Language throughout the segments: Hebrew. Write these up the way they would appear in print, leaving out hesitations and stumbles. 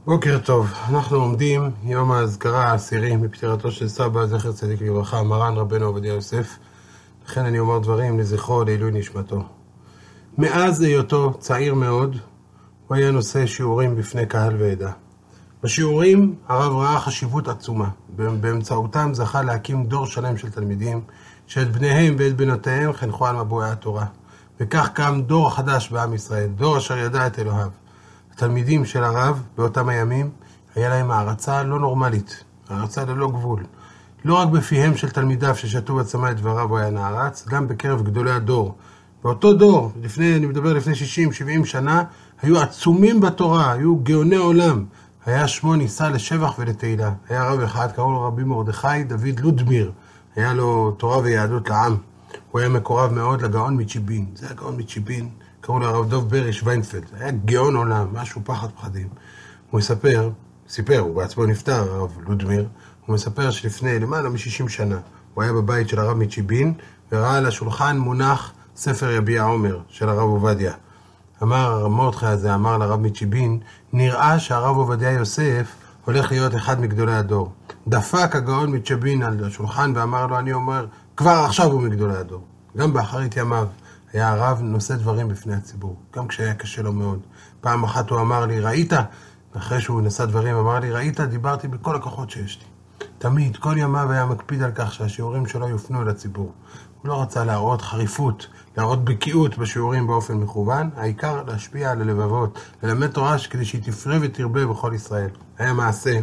בוקר טוב, אנחנו עומדים יום ההזכרה העשירי מפטירתו של סבא זכר צדיק לברכה, מרן רבנו עובדיה יוסף. לכן אני אומר דברים לזכרו לעילוי נשמתו. מאז היותו צעיר מאוד הוא היה נושא שיעורים בפני קהל ועדה. בשיעורים הרב ראה חשיבות עצומה, באמצעותם זכה להקים דור שלם של תלמידים שאת בניהם ואת בנותיהם חנכו על מבואי התורה, וכך קם דור חדש בעם ישראל, דור אשר ידע את אלוהיו. התלמידים של הרב באותם הימים היה להם הערצה לא נורמלית, הערצה ללא גבול. לא רק בפיהם של תלמידיו ששתו בצמא את דבריו הוא היה נערץ, גם בקרב גדולי הדור. באותו דור, אני מדבר לפני 60-70 שנה, היו עצומים בתורה, היו גאוני עולם. היה שמו נישא לשבח ולתהילה. היה רב אחד, קראו לו רבי מרדכי דוד לודמיר. היה לו תורה ויהדות לעם. הוא היה מקורב מאוד לגאון מצ'יבין. זה הגאון מצ'יבין. קראו לו הרב דוב ברי שוויינפלד. היה גאון עולם, משהו פחד פחדים. הוא סיפר, הוא בעצמו נפטר, הרב לודמיר. הוא מספר שלפני למעלה מ-60 שנה, הוא היה בבית של הרב מצ'יבין, וראה על השולחן מונח ספר יביע עומר של הרב עובדיה. אמר הרב מרדכי הזה, אמר לרב מצ'יבין, נראה שהרב עובדיה יוסף הולך להיות אחד מגדולי הדור. דפק הגאון מצ'יבין על השולחן ואמר לו, אני אומר, כבר עכשיו הוא מגדולי הדור. גם באחרית ימיו היה הרב נושא דברים בפני הציבור, גם כשהיה קשה לו מאוד. פעם אחת הוא אמר לי, ראית? אחרי שהוא נשא דברים, אמר לי, ראית? דיברתי בכל הכוחות שיש לי. תמיד, כל ימיו היה מקפיד על כך שהשיעורים שלו יופנו אל הציבור. הוא לא רצה להראות חריפות, להראות בקיאות בשיעורים באופן מכוון, העיקר להשפיע על הלבבות, ללמד תורה כדי שהיא תפרה ותרבה בכל ישראל. היה מעשה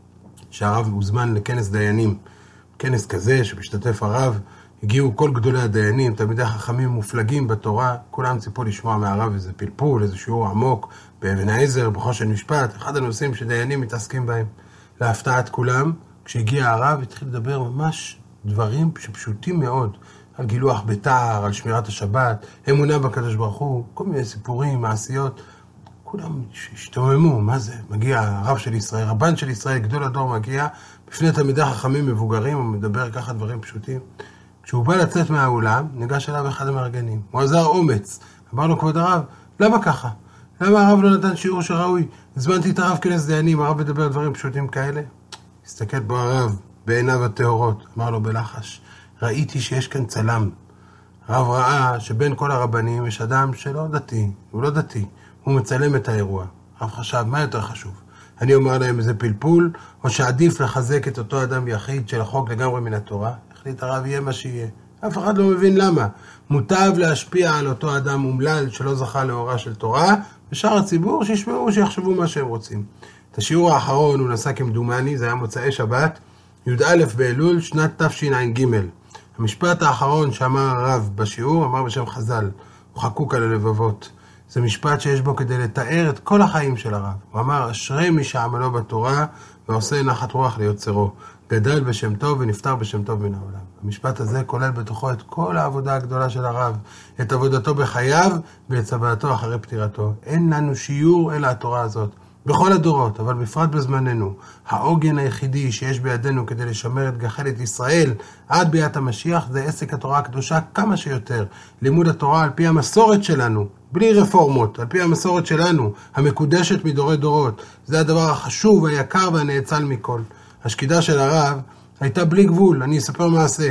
שהרב הוזמן לכנס דיינים, כנס כזה שבשתתף הרב, הגיעו כל גדולי הדיינים, תלמידי חכמים מופלגים בתורה, כולם ציפו לשמוע מהרב איזה פלפול, איזה שיעור עמוק, באבן העזר, בחושן משפט, אחד הנושאים שדיינים מתעסקים בהם. להפתעת כולם, כשהגיע הרב התחיל לדבר ממש דברים שפשוטים מאוד, על גילוח ביתר, על שמירת השבת, אמונה בקדוש ברוך הוא, כל מיני סיפורים, מעשיות. כולם השתוממו, מה זה? מגיע הרב של ישראל, רבן של ישראל, גדול הדור מגיע, בפני תלמידי חכמים מבוגרים, הוא מדבר ככה דברים פשוטים. כשהוא בא לצאת מהאולם, ניגש אליו אחד המארגנים. הוא עזר אומץ. אמר לו, כבוד הרב, למה ככה? למה הרב לא נתן שיעור שראוי? הזמנתי את הרב כנס דיינים, הרב מדבר דברים פשוטים כאלה. הסתכל בו הרב בעיניו הטהורות, אמר לו בלחש, ראיתי שיש כאן צלם. הרב ראה שבין כל הרבנים יש אדם שלא דתי, הוא לא דתי, הוא מצלם את האירוע. הרב חשב, מה יותר חשוב? אני אומר להם איזה פלפול, או שעדיף לחזק את אותו אדם יחיד של החוק לגמרי מן התורה? החליט הרב יהיה מה שיהיה. אף אחד לא מבין למה. מוטב להשפיע על אותו אדם אומלל שלא זכה לאורה של תורה, ושאר הציבור שישמעו, שיחשבו מה שהם רוצים. את השיעור האחרון הוא נסע כמדומני, זה היה מוצאי שבת, י"א באלול, שנת תשע"ג. המשפט האחרון שאמר הרב בשיעור, אמר בשם חז"ל, הוא חקוק על הלבבות. זה משפט שיש בו כדי לתאר את כל החיים של הרב. הוא אמר, אשרי מי שעמלו בתורה ועושה נחת רוח ליוצרו. גדל בשם טוב ונפטר בשם טוב מן העולם. המשפט הזה כולל בתוכו את כל העבודה הגדולה של הרב, את עבודתו בחייו ואת צוואתו אחרי פטירתו. אין לנו שיעור אלא התורה הזאת. בכל הדורות, אבל בפרט בזמננו, העוגן היחידי שיש בידינו כדי לשמר את גחלת ישראל עד ביאת המשיח זה עסק התורה הקדושה כמה שיותר. לימוד התורה על פי המסורת שלנו, בלי רפורמות, על פי המסורת שלנו, המקודשת מדורי דורות. זה הדבר החשוב, היקר והנאצל מכל. השקידה של הרב הייתה בלי גבול, אני אספר מעשה.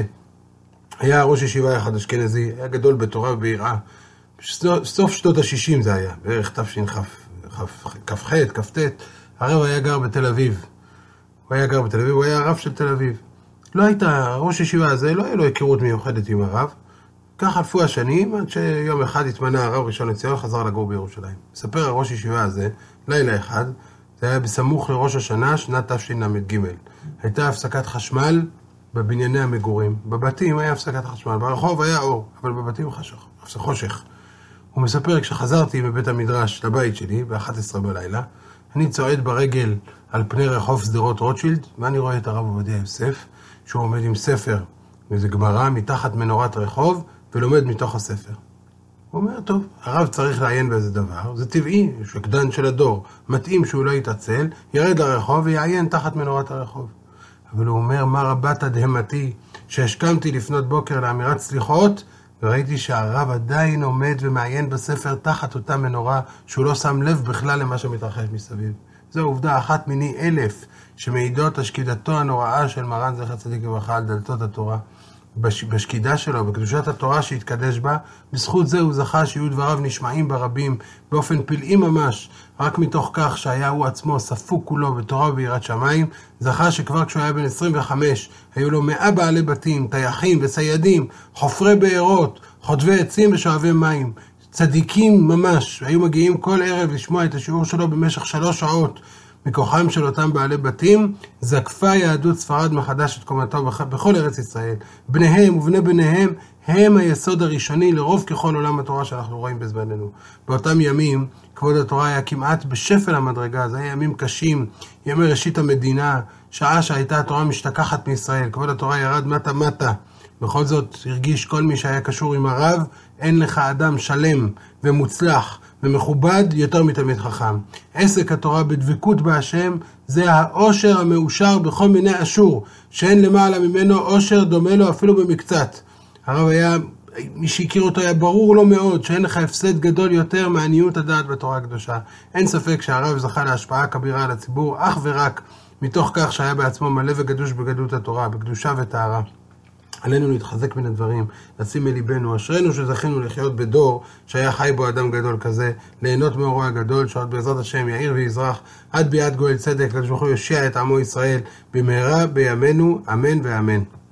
היה ראש ישיבה אחד אשכנזי, היה גדול בתורה וביראה. סוף שנות ה-60 זה היה, בערך תש"כ. כ"ח, כ"ט, הרב היה גר בתל אביב. הוא היה הרב של תל אביב. לא הייתה, ראש ישיבה הזה, לא היה לו היכרות מיוחדת עם הרב. כך חלפו השנים, עד שיום אחד התמנה הרב ראשון לציון, חזר לגור בירושלים. מספר הראש ישיבה הזה, לילה אחד, זה היה בסמוך לראש השנה, שנת תשל"ג. הייתה הפסקת חשמל בבנייני המגורים. בבתים היה הפסקת חשמל, ברחוב היה אור, אבל בבתים חושך. הוא מספר, כשחזרתי מבית המדרש לבית שלי, ב-11 בלילה, אני צועד ברגל על פני רחוב שדרות רוטשילד, ואני רואה את הרב עובדיה יוסף, שהוא עומד עם ספר, וזה גמרא מתחת מנורת רחוב, ולומד מתוך הספר. הוא אומר, טוב, הרב צריך לעיין באיזה דבר, זה טבעי, שקדן של הדור, מתאים שהוא לא יתעצל, ירד לרחוב ויעיין תחת מנורת הרחוב. אבל הוא אומר, מה רבת הדהמתי, שהשכמתי לפנות בוקר לאמירת סליחות, וראיתי שהרב עדיין עומד ומעיין בספר תחת אותה מנורה, שהוא לא שם לב בכלל למה שמתרחש מסביב. זו עובדה אחת מיני 1000 שמעידות השקידתו הנוראה של מרן זכר צדיק לברכה על דלתות התורה. בשקידה שלו, בקדושת התורה שהתקדש בה, בזכות זה הוא זכה שיהיו דבריו נשמעים ברבים באופן פלאי ממש, רק מתוך כך שהיה הוא עצמו ספוק כולו בתורה וביראת שמיים, זכה שכבר כשהוא היה בן 25 היו לו 100 בעלי בתים, טייחים וסיידים, חופרי בארות, חוטבי עצים ושואבי מים, צדיקים ממש, היו מגיעים כל ערב לשמוע את השיעור שלו במשך 3 שעות. מכוחם של אותם בעלי בתים, זקפה יהדות ספרד מחדש את קומתו בכל ארץ ישראל. בניהם ובני בניהם הם היסוד הראשוני לרוב ככל עולם התורה שאנחנו רואים בזמננו. באותם ימים, כבוד התורה היה כמעט בשפל המדרגה, זה היה ימים קשים, ימי ראשית המדינה, שעה שהייתה התורה משתכחת מישראל, כבוד התורה ירד מטה. בכל זאת הרגיש כל מי שהיה קשור עם הרב, אין לך אדם שלם ומוצלח ומכובד יותר מתלמיד חכם. עסק התורה בדבקות בהשם זה העושר המאושר בכל מיני אשור, שאין למעלה ממנו עושר דומה לו אפילו במקצת. הרב היה, מי שהכיר אותו היה ברור לו מאוד שאין לך הפסד גדול יותר מעניות הדעת בתורה הקדושה. אין ספק שהרב זכה להשפעה כבירה על הציבור אך ורק מתוך כך שהיה בעצמו מלא וגדוש בגדלות התורה, בקדושה וטהרה. עלינו להתחזק מן הדברים, לשים מליבנו, אשרנו שזכינו לחיות בדור שהיה חי בו אדם גדול כזה, ליהנות מאורו הגדול, שעוד בעזרת השם יאיר ויזרח, עד ביאת גואל צדק, לקדוש ברוך הוא יושיע את עמו ישראל, במהרה בימינו, אמן ואמן.